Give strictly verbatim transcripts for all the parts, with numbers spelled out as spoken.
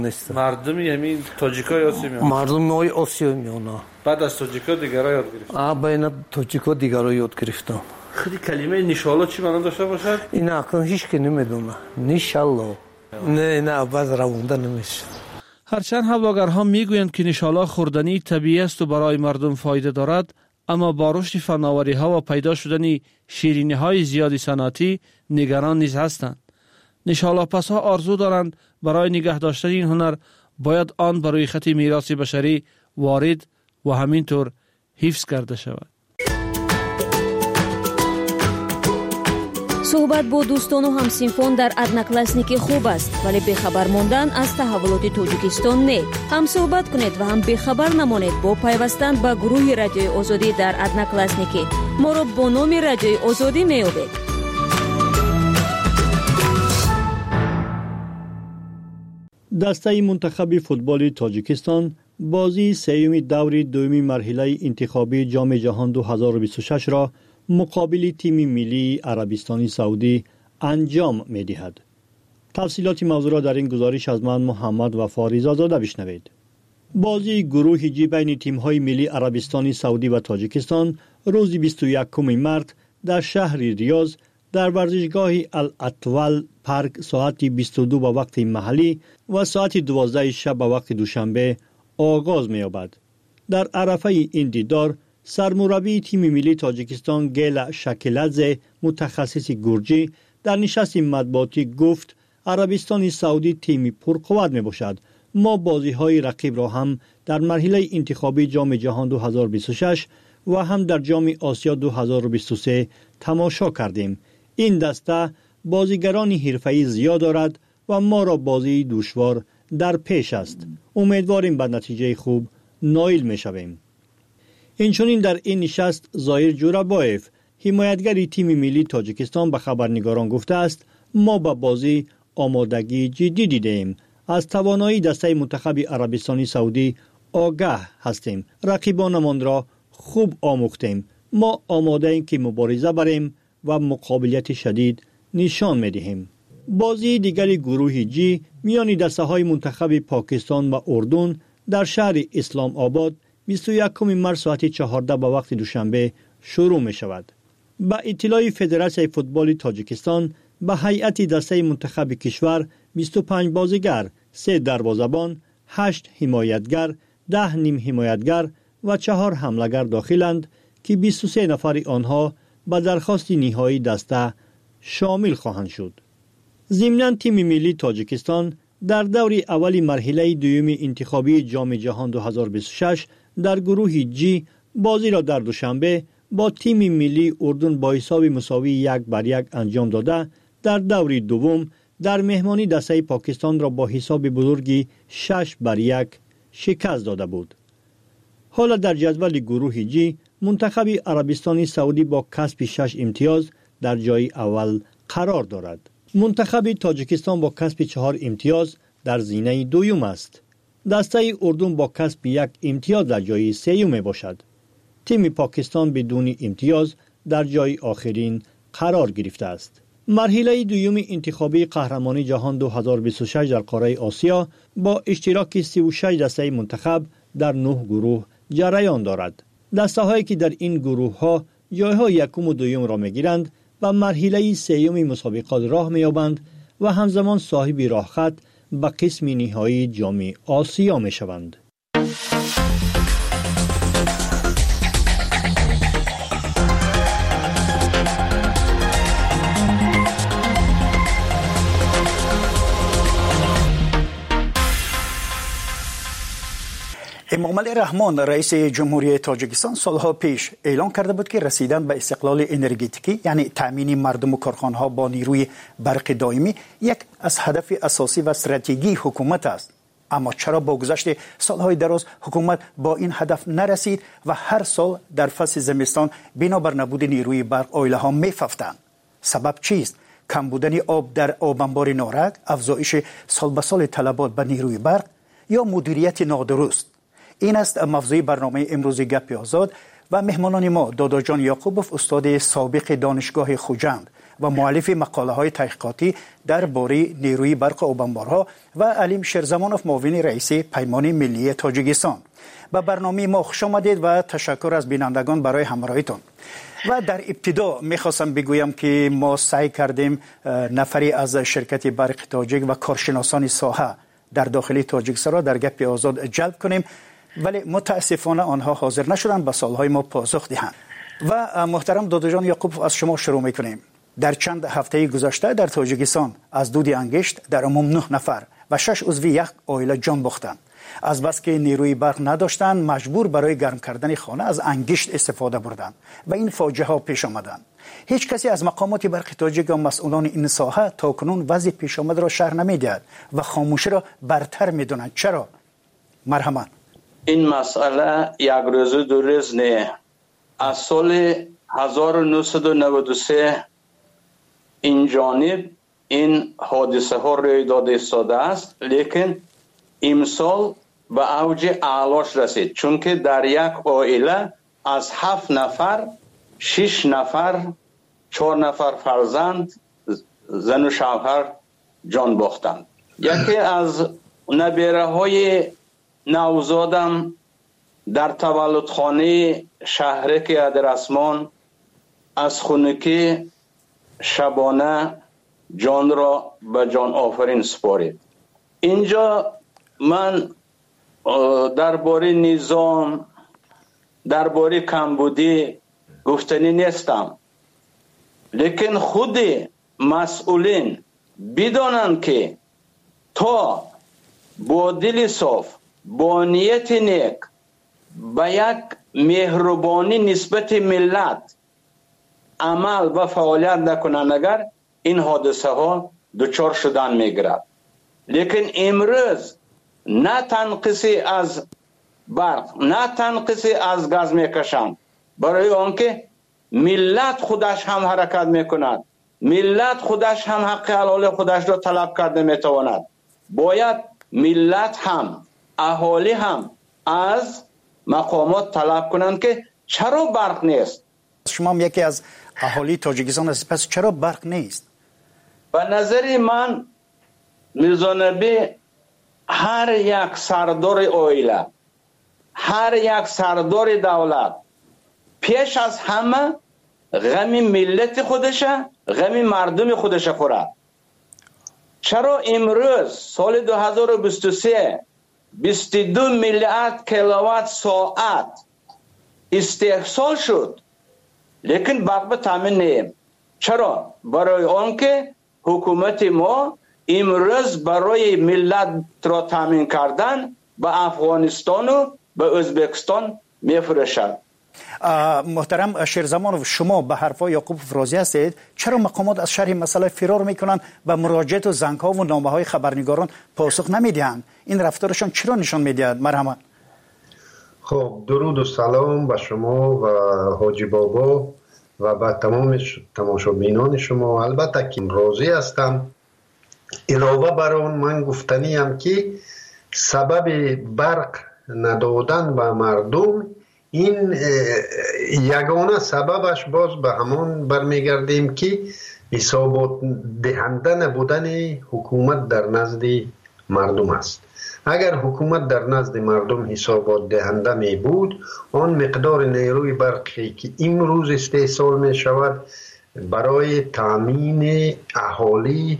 نیست. مردم همین تاجیکای آسیا میان. مردم های آسیا میان. بعد از تاجیکا دیگرا یاد گرفتم. آ بین تاجیکا دیگرا یاد گرفتم. خیلی کلمه نیشالله چی معنی داشته باشد؟ این اصلا هیچ کی نمیدونه. نیشالله. نه نه باز روونده نمیشه. هرچند هواگرها میگویند که نیشالله خوردنی طبیعی است و برای مردم فایده دارد، اما با رشد فناوری ها و پیدا شدن شیرینی های زیادی صنعتی نگران نیز هستند. نیشالله پس ها آرزو دارند برای نگه داشتن این هنر باید آن بر روی خط میراث بشری وارد و همینطور حفظ کرده شود. صحبت با دوستان و همسینفان در ادناکلاسنیکی خوب است، ولی بخبر ماندن از تحولات تاجیکستان نه. هم صحبت کنید و هم بخبر نمانید با پیوستن به گروه رادیوی آزادی در ادناکلاسنیکی. ما را با نام رادیوی آزادی میابید. دسته منتخب فوتبال تاجیکستان بازی سوم دور دوم مرحله انتخابی جام جهان دو هزار و بیست و شش را مقابل تیم ملی عربستان سعودی انجام می دهد. تفصیلات موضوع را در این گزارش از من محمد وفا رضازاده بشنوید. بازی گروه جی بین تیم های ملی عربستان سعودی و تاجیکستان روز بیست و یکم مارس در شهر ریاض در ورزشگاه الاطول پارک ساعت بیست و دو به وقت محلی و ساعت دوازده شب به وقت دوشنبه آغاز می یابد. در عرفه این دیدار سرمربی تیم ملی تاجیکستان گیلا شکلادزه متخصص گرجی در نشست مطبوعاتی گفت عربستان سعودی تیمی پرقوت می باشد. ما بازی های رقیب را هم در مرحله انتخابی جام جهان دو هزار و بیست و شش و هم در جام آسیا دو هزار و بیست و سه تماشا کردیم. این دسته بازیگران حرفه‌ای زیاد دارد و ما را بازی دشوار در پیش است. امیدواریم به نتیجه خوب نائل می شویم. اینچنین در این نشست ظاهر جورابایف حمایتگر تیم ملی تاجیکستان به خبرنگاران گفته است ما به بازی آمادگی جدی دیدیم. از توانایی دسته منتخب عربستان سعودی آگاه هستیم. رقیبانمان را خوب آموختیم. ما آماده ایم که مبارزه بریم و مقابلیت شدید نشان می‌دهیم. بازی دیگری گروه جی میان دسته های منتخب پاکستان و اردن در شهر اسلام آباد بیست و یکم مارس ساعت چهارده به وقت دوشنبه شروع می شود. با اطلاع فدراسیون فوتبال تاجیکستان به هیئت دسته منتخب کشور بیست و پنج بازیگر، سه دروازه‌بان، هشت حمایتگر، ده نیم حمایتگر و چهار حمله‌گر داخلند که بیست و سه نفر آنها به درخواست نهایی دسته شامل خواهند شد. ضمناً تیم ملی تاجیکستان در دور اول مرحله دوم انتخابی جام جهان دو هزار و بیست و شش در گروه جی بازی را در دوشنبه با تیم ملی اردن با حساب مساوی یک بر یک انجام داده در دور دوم در مهمانی دسته پاکستان را با حساب بزرگی شش بر یک شکست داده بود. حالا در جدول گروه جی منتخب عربستان سعودی با کسب شش امتیاز در جای اول قرار دارد. منتخب تاجیکستان با کسب چهار امتیاز در زینه دوم است. دسته اردن با کسب یک امتیاز در جای سوم باشد. تیم پاکستان بدون امتیاز در جای آخرین قرار گرفته است. مرحله دوم انتخابی قهرمانی جهان دو هزار و بیست و شش در قاره آسیا با اشتراک سی و شش دسته منتخب در نه گروه جریان دارد. دسته هایی که در این گروه ها جایهای یکم و دوم را میگیرند و مرحله سوم مسابقات راه می‌یابند و همزمان صاحب راه خط به قسم نهایی جام آسیا می‌شوند. امامعلی رحمان رئیس جمهوری تاجیکستان سالها پیش اعلام کرده بود که رسیدن به استقلال انرژتیکی یعنی تامین مردم و کارخانه‌ها با نیروی برق دائمی یک از هدف اساسی و استراتژی حکومت است. اما چرا با گذشت سالهای دراز حکومت با این هدف نرسید و هر سال در فصل زمستان بنابر نبود نیروی برق عائله‌ها می‌ففتند؟ سبب چیست؟ کم بودن آب در آب انبار نارک، افزایش سال به سال طلبات به نیروی برق یا مدیریت نادرست؟ این است موضوع برنامه امروز گپ آزاد و مهمانان ما دادا جان یعقوبوف استاد سابق دانشگاه خوجند، و مؤلف مقاله های تحقیقاتی درباره نیروی برق و بمبارها و علیم شیرزمانوف معاون رئیس پیمان ملی تاجیکستان. به برنامه ما خوش آمدید و تشکر از بینندگان برای همراهیتون. و در ابتدا میخواستم بگویم که ما سعی کردیم نفری از شرکت برق تاجیک و کارشناسان ساحه در داخل تاجیکستان را در گپ آزاد جلب کنیم، ولی متاسفانه آنها حاضر نشدند به سوالهای ما پاسخ دهند. و محترم دادا جان یعقوب، از شما شروع میکنیم. در چند هفته گذشته در تاجیکستان از دود انگشت در عموم نه نفر و شش عضو یک عائله جان باختند. از بس که نیروی برق نداشتند مجبور برای گرم کردن خانه از انگشت استفاده بردند و این فاجعه ها پیش آمدند. هیچ کسی از مقامات برق تاجیک و مسئولان این ساحه تا کنون وضع پیش آمد را شرح نمیدهد و خاموشی را برتر میدونند. چرا؟ مرحبا. این مسئله یک روز دو روز نه. از سال هزار و نهصد و نود و سه این جانب این حادثه ها روی داده ایستاده است، لیکن امسال به اوج اعلاش رسید، چون که در یک عائله از هفت نفر شش نفر چهار نفر فرزند زن و شوهر جان باختند. یکی از نبیره های نوزادم در تولدخانه شهرک ادرسمان از خونکی شبانه جان را به جان آفرین سپارید. اینجا من درباره نظام، درباره کمبودی گفتنی نیستم، لیکن خود مسئولین بدانند که تا با دل صاف، با نیت نیک، با یک مهربانی نسبت ملت عمل و فعالیت نکنند، اگر این حادثه ها دچار شدن میگیرد. لیکن امروز نه تنقیصی از برق، نه تنقیصی از گاز میکشند، برای آنکه ملت خودش هم حرکت میکند، ملت خودش هم حق حلال خودش را طلب کرده میتواند. باید ملت هم، اهالی هم از مقامات طلب کنند که چرا برق نیست. شما هم یکی از اهالی تاجیکستان هستید، پس چرا برق نیست؟ به نظر من میرزا نبی هر یک سردار عائله، هر یک سردار دولت پیش از همه غم ملت خودشه، غم مردم خودشه خورد. چرا امروز سال دو هزار و بیست و سه بیست و دو میلیارد کیلووات ساعت استحصال شد، لیکن برق به تامین نیم؟ چرا؟ برای آنکه حکومت ما امروز برای ملت را تامین کردن به افغانستان و به ازبکستان میفرشد. محترم شیرزمانوف، شما به حرفای یعقوب افرازی هستید. چرا مقامات از شرح مسئله فرار میکنند و مراجعات و زنگ ها و نامه های خبرنگاران پاسخ نمیدهند؟ این رفتارشان چرا نشان میدهد؟ مرحبا. خب درود و سلام به شما و حاجی بابا و به تمام تماشابینان شما. البته که راضی هستم. علاوه بر آن من گفتنی هم که سبب برق ندادن به مردم، این یگانه سببش باز به همان برمیگردیم که حسابات دهنده نبودن حکومت در نزد مردم است. اگر حکومت در نزد مردم حسابات دهنده می بود، آن مقدار نیروی برقی که امروز استحصال می شود برای تامین اهالی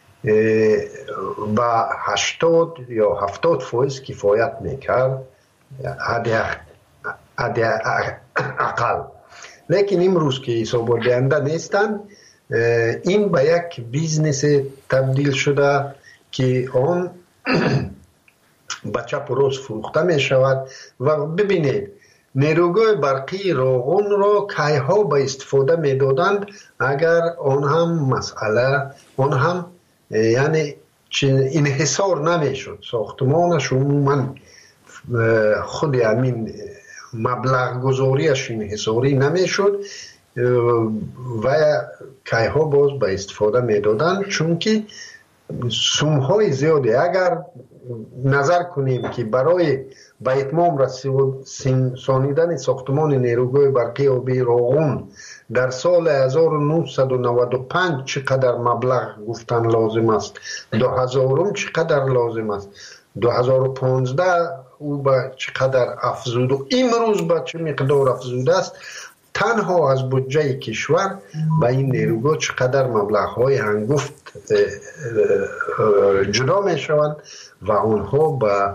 با هشتاد یا هفتاد فایز کفایت میکرد حد اقل. لیکن امروز که حسابات دهنده نیستند، این به یک بیزنس تبدیل شده که آن به چپ و راست فروخته می شود. و ببینید نیروگاه برقی راغون را کیها به استفاده می دادند اگر آن هم مسئله آن هم یعنی انحصار نمی شد، ساختمانش عموما خود همین مبلغ گذاریش انحصاری نمی شد و کیها باز به استفاده می دادند، چون که سومهای زیادی اگر نظر کنیم که برای به اتمام رسانیدن ساختمان نیروگاه برقی آبی راغون در سال هزار و نهصد و نود و پنج چقدر مبلغ گفتن لازم است، دو هزارم چقدر لازم است، دو هزار و پانزده او به چقدر افزود و امروز به چه مقدار افزوده است، تنها از بودجه کشور به این نیروگاه چقدر مبلغ های هنگفت جدا می شوند و آنها به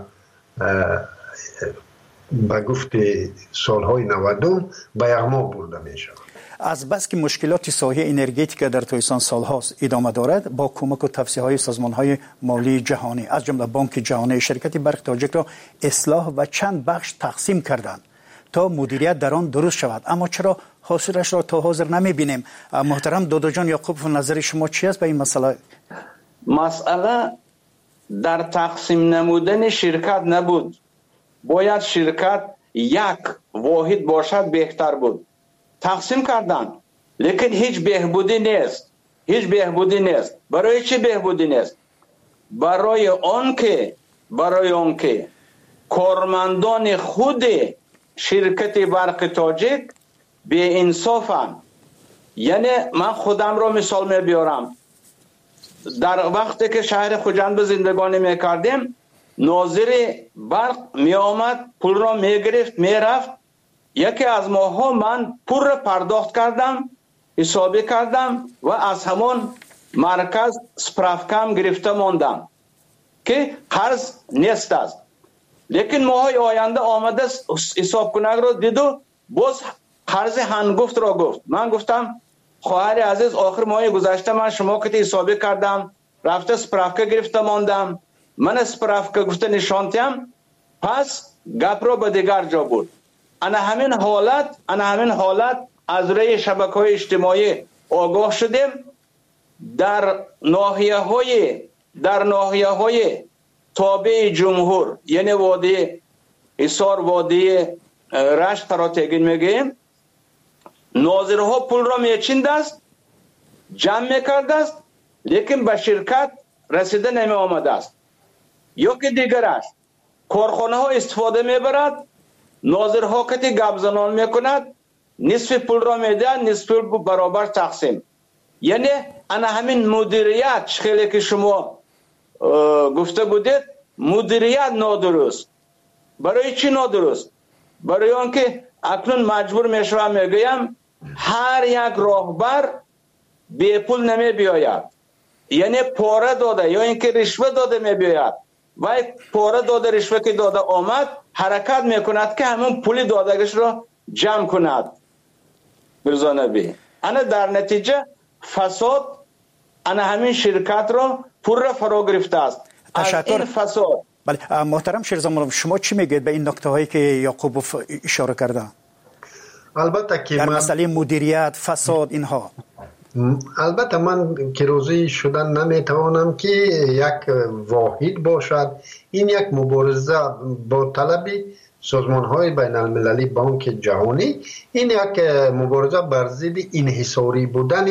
به گفت سالهای نودم به یغما برده می شوند. از بس که مشکلات ساحه انرژتیک در تویسان سالهاست ادامه دارد، با کمک و توصیه های سازمان های مالی جهانی از جمله بانک جهانی شرکت برق تاجیک را اصلاح و چند بخش تقسیم کردند تا مدیریت در آن درست شود، اما چرا حاصلش را تا حاضر نمی بینیم؟ محترم دادا جان یعقوب، نظر شما چی است به این مسئله؟ مسئله در تقسیم نمودن شرکت نبود. باید شرکت یک واحد باشد بهتر بود. تقسیم کردن لیکن هیچ بهبودی نیست. هیچ بهبودی نیست. برای چی بهبودی نیست؟ برای آن که برای آن که کارمندان خود شرکت برق تاجیک بی انصافن. یعنی من خودم را مثال می بیارم. در وقتی که شهر خوجند به زندگانی می کردیم، ناظر برق می آمد، پول را می گرفت، می رفت. یکی از ماها من پول را پرداخت کردم، حسابی کردم و از همون مرکز سپرافکم گرفته ماندم که قرض نیست است. لیکن ماهای آینده آمده حساب کنگ را دید و باز قرض هنگفت را گفت. من گفتم خواهر عزیز، آخر ماه گذشته من شما که حسابی کردم، رفته سپرافکه گرفته ماندم، من سپرافکه گفته نشانتیم، پس گپ را به دیگر جا بود. انا همین حالت انا همین حالت از روی شبکه‌های اجتماعی آگاه شدیم. در ناحیه های در ناحیه های تابع جمهور، یعنی وادی حصار، وادی رشت را تگین میگیم، ناظرها پول را میچیند است، جمع میکرد است، لیکن به شرکت رسیده نمی آمده است. یا که دیگر است، کارخانه ها استفاده میبرد، ناظرها که گپ زنان میکند، نصف پول را میده، نصف پول برابر تقسیم. یعنی انا همین مدیریت خیلی که شما گفته بودید، مدیریت نادرست. برای چی نادرست؟ برای آنکه اکنون مجبور میشوم میگویم هر یک راهبر بی پول نمی بیاید، یعنی پاره داده یا اینکه رشوه داده می بیاید و پاره داده رشوه که داده آمد حرکت میکند که همون پول دادگش را جمع کند. برزانه بی انا در نتیجه فساد انا همین شرکت را پر را فرا گرفته است. تشکر. این فساد. بله محترم شیرزمان، شما چی میگید به این نکته هایی که یعقوب اشاره کرده؟ البته که در من مسئله مدیریت، فساد، اینها. البته من که روزی شدن نمیتوانم که یک واحد باشد. این یک مبارزه با طلب سازمان های بین المللی، بانک جهانی، این یک مبارزه بر ضد انحصاری بودن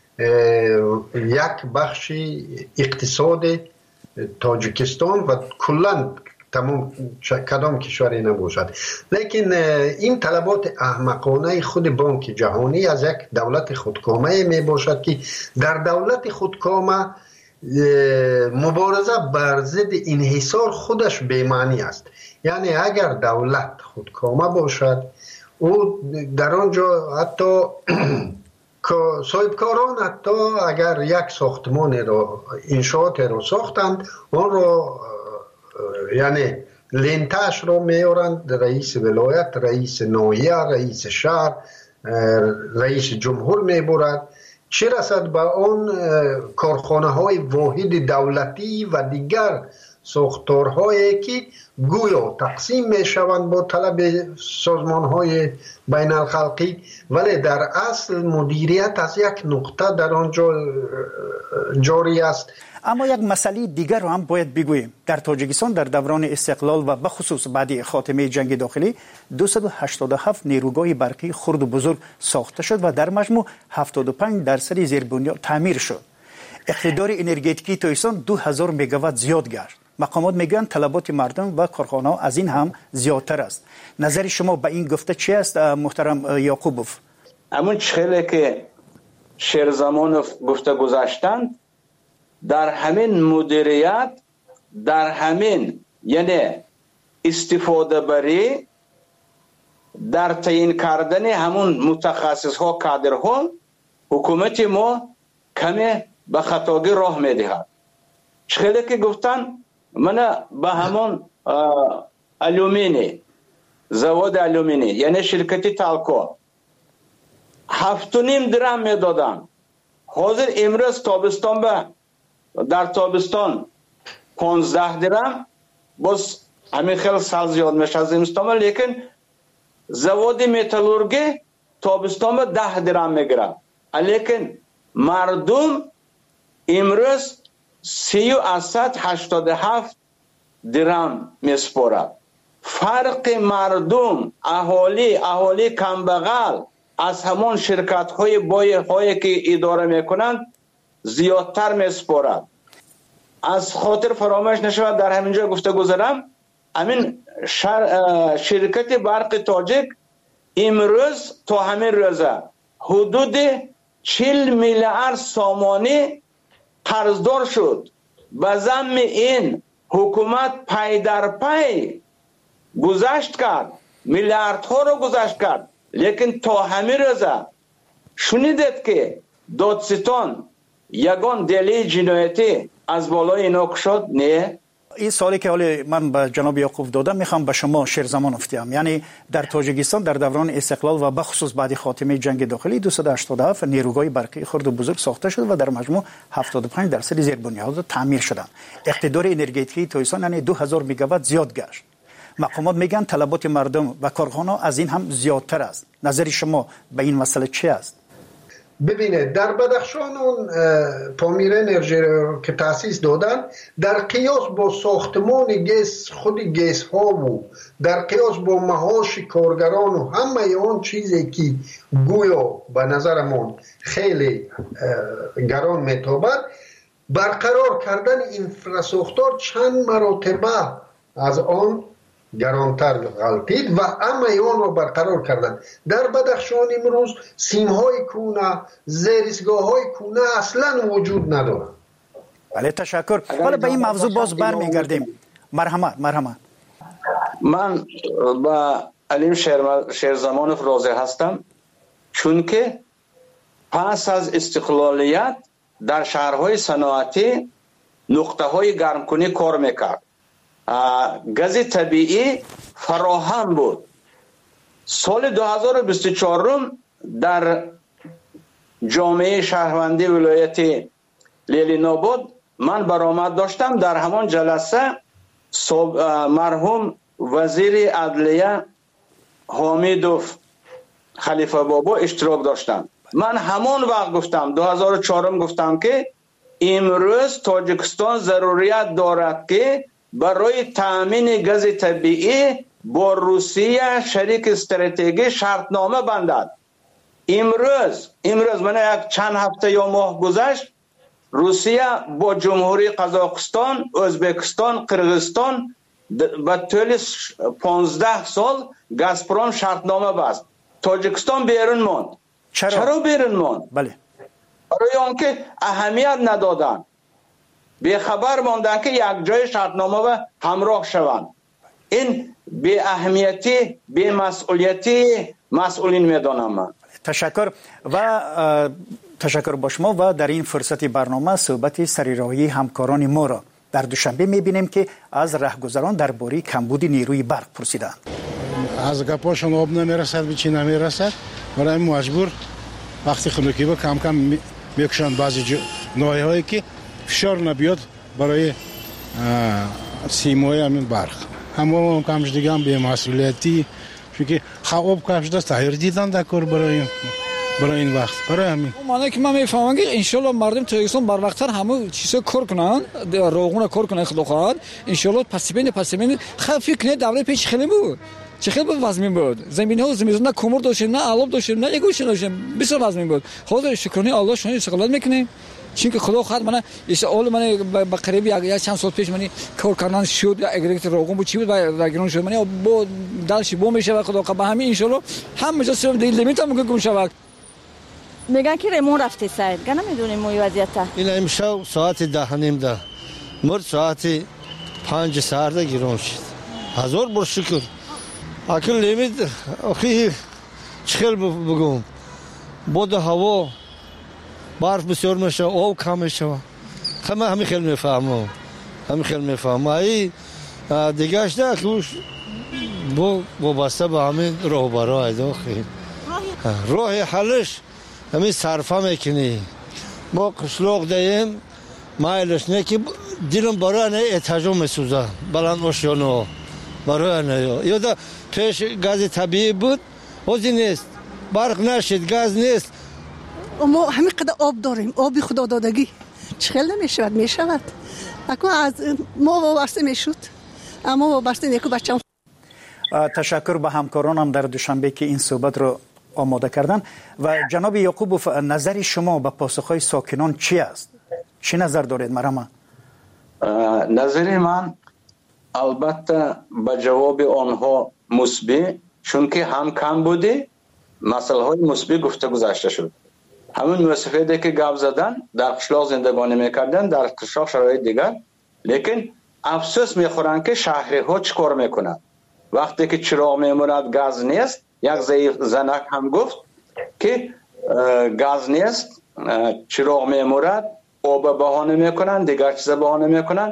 یک بخش اقتصاد تاجیکستان و کلا تمام کدام کشوری نباشد. لیکن این طلبات احمقانه خود بانک جهانی از یک دولت خودکامه می باشد که در دولت خودکامه مبارزه بر ضد انحصار خودش بی‌معنی است. یعنی اگر دولت خودکامه باشد، او در آنجا حتی صاحبکاران حتی اگر یک ساختمان را انشاءات را ساختند، آن را یعنی لنتش را میارند، رئیس ولایت، رئیس ناحیه، رئیس شهر، رئیس جمهور میبرد. چه رسد به آن کارخانه های واحد دولتی و دیگر ساختارهایی که گویا تقسیم می شوند با طلب سازمان های بین الخلقی، ولی در اصل مدیریت از یک نقطه در آنجا جاری است. اما یک مسئله دیگر رو هم باید بگوییم. در تاجیکستان در دوران استقلال و بخصوص بعد خاتمه جنگ داخلی دویست و هشتاد و هفت نیروگاه برقی خرد و بزرگ ساخته شد و در مجموع هفتاد و پنج درصد زیربنیاد تعمیر شد. اقتدار انرژتیکی تویسان دو هزار مگاوات زیاد گشت. مقامات میگن طلبات مردم و کارخانه از این هم زیادتر است. نظر شما به این گفته چی است محترم یعقوبوف؟ همون چخیلی که شیرزمانوف گفته گذاشتند در همین مدیریت، در همین یعنی استفاده بری، در تعیین کردن همون متخصص ها کادر ها حکومت ما کمی به خطاگی راه میدهد. چخیلی که گفتن من به همون الومینی، زواد الومینی یعنی شرکتی تالکو هفت و نیم درم میدادن. حاضر امروز تابستان به در تابستان پانزده درم، باز همین خیلی سال زیاد میشه از زمستان، لیکن زواد متالورگی تابستان به ده درم میگیره، لیکن مردم امروز سی و اسد هشتاد و هفت درم میسپارد. فرق مردم، اهالی اهالی کمبغل از همون شرکت های بای هایی که اداره میکنند زیادتر میسپارد. از خاطر فراموش نشود در همینجا گفته گذارم، همین شرکت برق تاجیک امروز تا همین روزه حدود چهل میلیارد سامانی قرضدار شد. به ضمن این حکومت پی در پی گذشت کرد، میلیاردها رو گذشت کرد، لیکن تا همین روزه شنیدید که دادستان یگان دلیل جنایتی از بالای اینا شد؟ نه. این سوالی که حالی من به جناب یعقوب دادم میخوام به شما شیرزمان افتیم. یعنی در تاجیکستان در دوران استقلال و بخصوص بعد خاتمه جنگ داخلی دویست و هشتاد و هفت نیروگاه برقی خرد و بزرگ ساخته شد و در مجموع هفتاد و پنج درصد زیربنیاد تعمیر شدند. اقتدار انرژتیکی تویسان یعنی دو هزار مگاوات زیاد گشت. مقامات میگن طلبات مردم و کارخانه از این هم زیادتر است. نظر شما به این مسئله چی است؟ ببینید در بدخشان اون پامیر انرژی که تاسیس دادن در قیاس با ساختمان گیس خود گیس ها و در قیاس با معاش کارگران و همه اون چیزی که گویا به نظرمون خیلی گران میتابد، برقرار کردن اینفراساختار چند مراتبه از آن گرانتر غلطید و اما ایوان رو برقرار کردن. در بدخشان امروز سیم‌های کونه، زیرسگاه‌های کونه اصلا وجود ندارن. بله تشکر. حالا به این موضوع باز برمیگردیم. مرحمت مرحمت. من با علیم شیرزمانوف راضی هستم، چون که پس از استقلالیت در شهرهای صنعتی نقطه‌های گرمکنی کار میکرد. گاز طبیعی فراهم بود. سال دو هزار و بیست و چهار در جامعه شهروندی ولایت لیلیناباد من برآمد داشتم. در همان جلسه مرحوم وزیر عدلیه حمیدوف خلیفه بابا اشتراک داشتم. من همان وقت گفتم، دو هزار و چهار گفتم که امروز تاجیکستان ضروریت دارد که برای تامین گاز طبیعی با روسیه شریک استراتژی شرطنامه بندد. امروز امروز من یک چند هفته یا ماه گذشت روسیه با جمهوری قزاقستان، ازبکستان، قرغیزستان به طول پانزده سال گازپروم شرطنامه بست. تاجیکستان بیرون ماند. چرا؟ چرا بیرون ماند؟ بله. برای آنکه اهمیت ندادن، به خبر ماندن که یک جای شرطنامه و همراه شوند. این به اهمیتی، به مسئولیتی مسئولین میدانم من. تشکر و تشکر با شما. و در این فرصت برنامه صحبت سریراهی همکاران ما را در دوشنبه میبینیم که از رهگذران درباره کمبود نیروی برق پرسیدند. از گپاشون آب نمیرسد، به چی نمیرسد، برای مجبور وقتی خنوکی با کم کم میکشند بعضی ناحیه هایی که فشار نبیاد برای سیمای همین برق. همه کمش دیگه هم به مسئولیتی، چون که خواب کمش دست تغییر دیدن در کار برای برای این وقت، برای همین معنی که من میفهمم که انشالله مردم تاجیکستان بر وقتتر همه چیزا کار کنن، روغون کار کنن، خدا خواهد انشالله پس بین پس بین خیلی فکر کنه دوره پیش خیلی بود، چه خیلی وزمین بود، زمین ها زمین نه کمر داشتیم، نه علوب داشتیم، نه یگوش داشتیم، بسیار وزمین بود. خدا شکرانه الله شما استقلال میکنیم. چون که خدا خواهد من اول من به قریب یک چند سال پیش من کار کردن شد اگریت روغن بود چی بود و گرون شد من با دلش بو میشه خدا به همین ان شاء الله هم جا سر دیل لیمیت هم گم شود. میگن که ریمون رفته سید گنا میدونیم موی وضعیت این امشب ساعت ده نیم ده مرد ساعت پنج ساعت گرون شد هزار بر شکر اکل لیمیت اخی چخل بگم بود هوا برف بسیار میشه آب کم میشه همه همین خیلی میفهمم همین خیلی میفهمم ای دیگه اشته که بو وابسته به همین راهبرای داخل راه حلش همین صرفه میکنی ما قشلاق دهیم مایلش نه که دیلم برای نه اتجاه میسوزه بلند آشیانه برای نه یا پیش گاز طبیعی بود وزی نیست برق نشد گاز نیست ما همین قدر آب داریم آبی خدا دادگی چخیل نمیشود میشود اکنون از ما وابسته میشود اما وابسته نیکو بچه تشکر به همکارانم در دوشنبه که این صحبت رو آماده کردن و جناب یعقوبوف نظر شما به پاسخهای ساکنان چی است؟ چی نظر دارید مرحبا؟ نظر من البته به جواب آنها مثبت چون که هم کم بوده مسئله های مثبت گفته گذاشته شد همون مسافتی که گپ زدن در قشلاق زندگانی میکردن در قشلاق شرایط دیگر لیکن افسوس میخورن که شهری ها چیکار میکنن وقتی که چراغ میموند گاز نیست یک زنک هم گفت که گاز نیست چراغ میموند آب بهانه میکنن دیگر چیز بهانه میکنن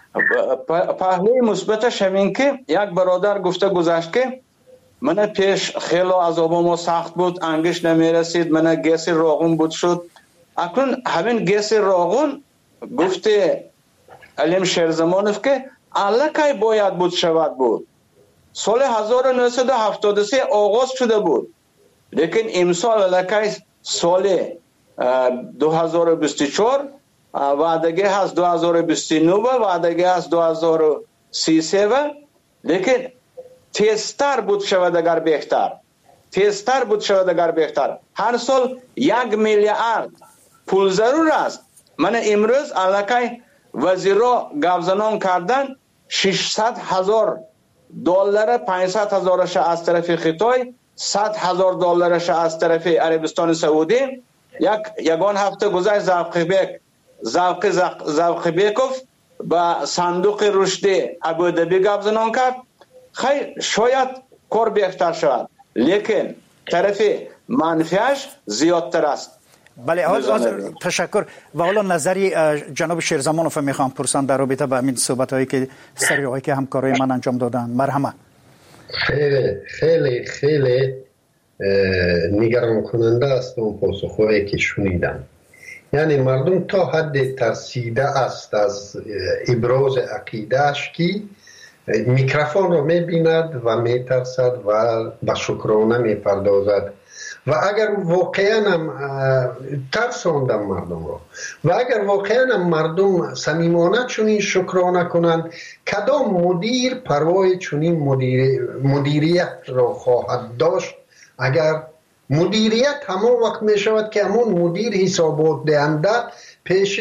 پهلوی مثبتش همین که یک برادر گفته گذشت که من پیش خیلی عذابم سخت بود انگش نمیرسید من گیس راغون بود شد اکنون همین گیس راغون گفته علیم شیرزمانوف که الکی باید بود شود بود سال هزار و نهصد و هفتاد و سه آغاز شده بود لیکن امسال الکی سال دو هزار و بیست و چهار وعدگی هست دو هزار و بیست و نه وعدگی هست دو هزار و سی و سه لیکن تیزتر بود شود اگر بهتر تیزتر بود شود اگر بهتر هر سال یک میلیارد پول ضرور است من امروز الکی وزیرا گفزنان کردن ششصد هزار دلار پانصد هزارش از طرف خطای صد هزار دلارش از طرف عربستان سعودی یک یگان هفته گذشت زوقبیک زوق زوقبیکوف با صندوق رشد ابودبی گفزنان کرد خیلی شاید کار بهتر شود لیکن طرف منفیش زیادتر است. بله تشکر و حالا نظری جناب شیرزمانوف میخوام پرسان در رابطه با همین صحبت هایی که سریعی که همکارای من انجام دادن مرحمت. خیلی خیلی خیلی نگران کننده است اون پاسخهایی که شنیدم یعنی مردم تا حد ترسیده است از ابراز عقیدهش که میکروفون رو میبیند و میترسد و به شکرانه میپردازد و اگر واقعا هم ترساندم مردم رو و اگر واقعا هم مردم صمیمانه چنین شکرانه کنند کدام مدیر پروای چنین مدیر مدیریت را خواهد داشت اگر مدیریت همون وقت می شود که همون مدیر حسابات دهنده پیش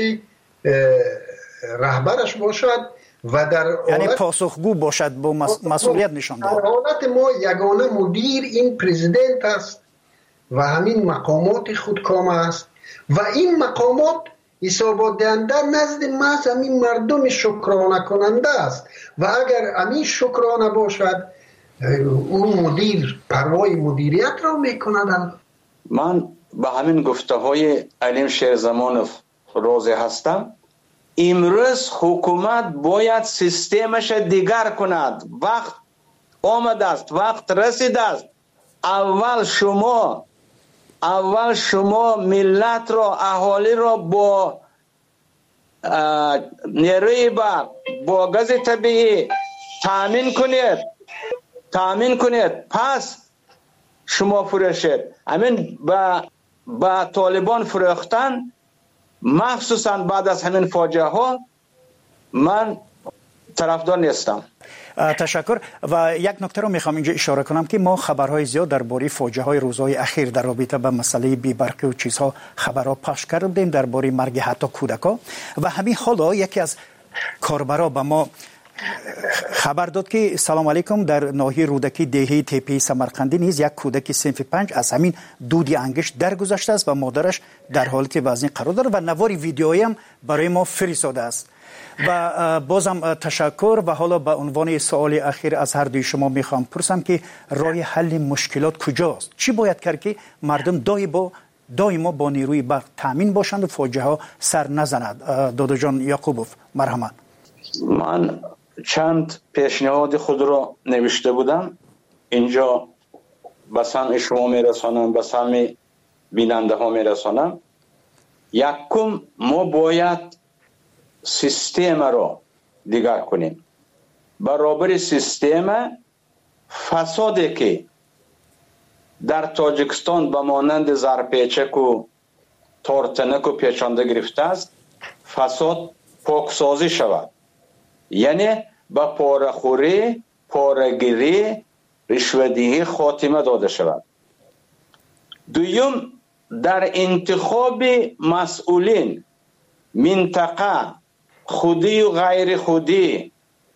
رهبرش باشد و در یعنی پاسخگو باشد با مسئولیت نشان دهد. در حالت ما یگانه مدیر این پرزیدنت است و همین مقامات خودکام است و این مقامات حسابات دهنده نزد محض همین مردم شکرانه کننده است و اگر همین شکرانه باشد اون مدیر پروای مدیریت را میکند. من به همین گفته های علیم شیرزمانوف راضی هستم. امروز حکومت باید سیستمش دیگر کند وقت آمده است وقت رسیده است اول شما اول شما ملت را اهالی را با نیروی برق با گاز طبیعی تامین کنید تامین کنید پس شما فروشید همین با با طالبان فروختن مخصوصا بعد از همین فاجعه ها من طرفدار نیستم. تشکر. و یک نکته رو میخوام اینجا اشاره کنم که ما خبرهای زیاد درباره فاجعه های روزهای اخیر در رابطه با مسئله بی‌برقی و چیزها خبرها پخش کردیم، درباره مرگ حتی کودکا. و همین حالا یکی از کاربرا به ما خبر داد که سلام علیکم، در ناحیه رودکی دهه تپه سمرقندی نیز یک کودک صنف پنج از همین دودی انگشت درگذشته است و مادرش در حالت وزنی قرار دارد و نوار ویدیویی هم برای ما فرستاده است. و بازم تشکر. و حالا به عنوان سوال اخیر از هر دوی شما میخوام پرسم که راه حل مشکلات کجاست؟ چی باید کرد که مردم دای با دائما با نیروی برق تامین باشند و فاجعه ها سر نزند؟ دادا جان یعقوبوف مرحمت. من چند پیشنهاد خود را نوشته بودم، اینجا به سمع شما میرسانم، به سمع بیننده ها میرسانم. یکم ما باید سیستم را دیگر کنیم. برابر سیستم فسادی که در تاجیکستان به مانند زرپیچک و تارتنک و پیچانده گرفته است، فساد پاکسازی شود. یعنی با پاره‌خوری، پاره‌گیری، رشوه‌دهی خاتمه داده شود. دوم، در انتخاب مسئولین منطقه خودی و غیر خودی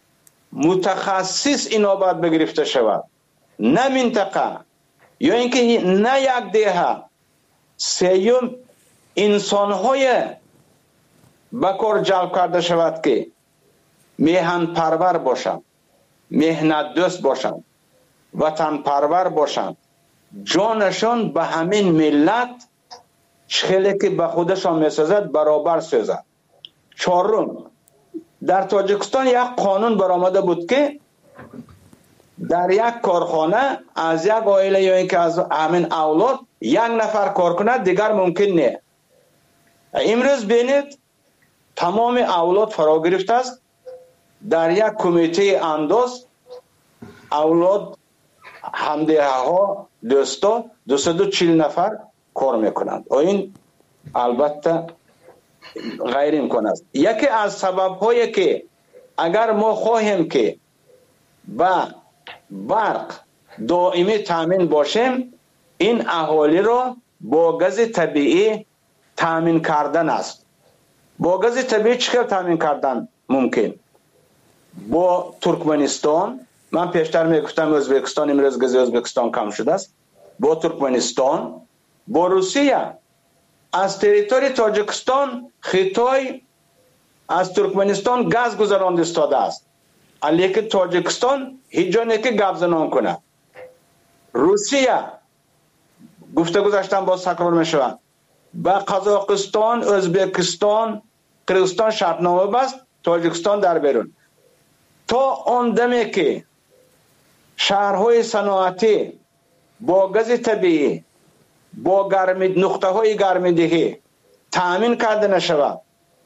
متخصص اینابت بگرفته شود، نه منطقه یا اینکه نه یک دهه. سیوم، انسان‌های بکار جلب کرده شود که میهن پرور باشند، مهنت دوست باشند، وطن پرور باشند، جانشان به همین ملت چخیلی که به خودشان میسازد برابر سازد. چهارم، در تاجیکستان یک قانون برآمده بود که در یک کارخانه از یک عائله یا اینکه از همین اولاد یک نفر کار کند دیگر ممکن نه. امروز بینید تمام اولاد فرا گرفته است. در یک کمیته انداز اولاد همدیه ها دوستا دویست و چهل نفر کار میکنند. این البته غیر امکان است. یکی از سبب هایی که اگر ما خواهیم که با برق دائمی تامین باشیم، این اهالی را با گاز طبیعی تامین کردن است. با گاز طبیعی چطور تامین کردن ممکن؟ با ترکمنستان، من پیشتر میگفتم ازبکستان، امروز گاز ازبکستان کم شده است. با ترکمنستان، با روسیه. از تریتوری تاجیکستان خطای از ترکمنستان گاز گذرانده استاده است، لیکن تاجیکستان هیچ جا نیست که گپ زنان کنه. روسیه گفته گذاشتن با تکرار میشود، با قزاقستان، ازبکستان، قرغیزستان شرطنامه بست، تاجیکستان در بیرون. تا آن دمی که شهرهای صنعتی با گاز طبیعی، با گرمی نقطه های گرمیدهی تامین کرده نشود،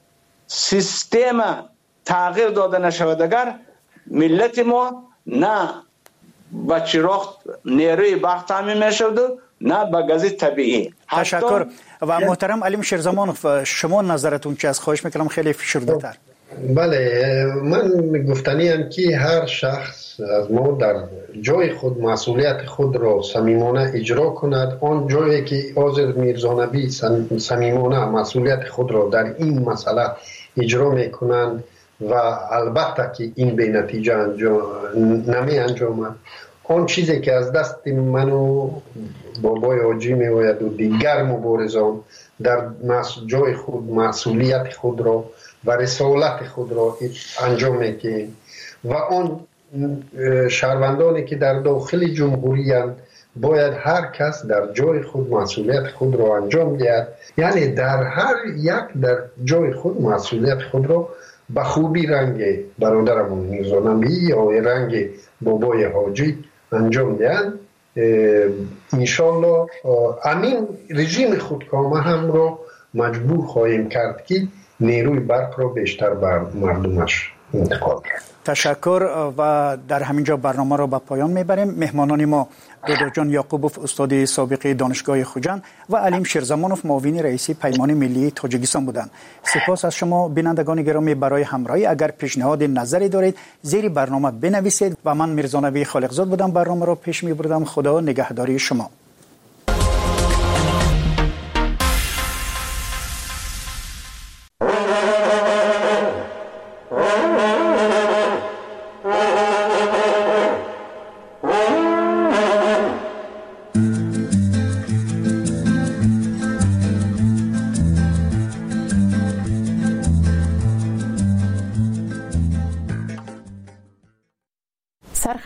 سیستم تغییر داده نشود، اگر ملت ما نه با چراغ نیروی برق تامین میشود نه با گاز طبیعی. تشکر. و محترم علیم شیرزمانوف، شما نظرتون چی است؟ خواهش میکنم خیلی فشرده تر. بله، من گفتنیم که هر شخص از ما در جای خود مسئولیت خود را صمیمانه اجرا کند. آن جایی که آذر میرزانبی صمیمانه مسئولیت خود را در این مسئله اجرا میکنند و البته که این به نتیجه انجام نمی انجامد، آن چیزی که از دست من و بابای حاجی میآید و دیگر مبارزان در جای خود مسئولیت خود را و رسالت خود را انجام میدهیم و آن شهروندانی که در داخل جمهوری اند باید هر کس در جای خود مسئولیت خود را انجام دهد. یعنی در هر یک در جای خود مسئولیت خود را به خوبی رنگ برادرمون میرزانبی یا رنگ بابای حاجی انجام دهند. انشالله امین رژیم خودکامه هم را مجبور خواهیم کرد که نیروی برق را بیشتر بر مردمش انتقال کرد. تشکر و در همینجا برنامه را به پایان میبریم. مهمانان ما دکتر جان یعقوبوف استاد سابق دانشگاه خوجند و علیم شیرزمانوف معاون رئیسی پیمان ملی تاجیکستان بودند. سپاس از شما بینندگان گرامی برای همراهی. اگر پیشنهاد نظری دارید زیر برنامه بنویسید و من میرزا نبی خالقزاد بودم برنامه را پیش میبردم. خدا نگهداری شما.